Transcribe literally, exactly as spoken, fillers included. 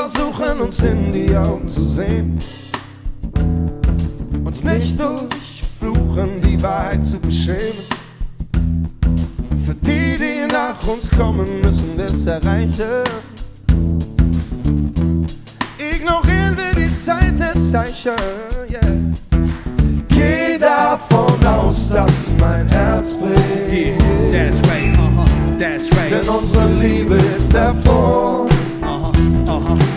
versuchen uns in die Augen zu sehen, uns nicht durch Fluchen die Wahrheit zu beschämen. Für die, die nach uns kommen, müssen wir es erreichen. Ignorieren wir die Zeit der Zeichen, yeah.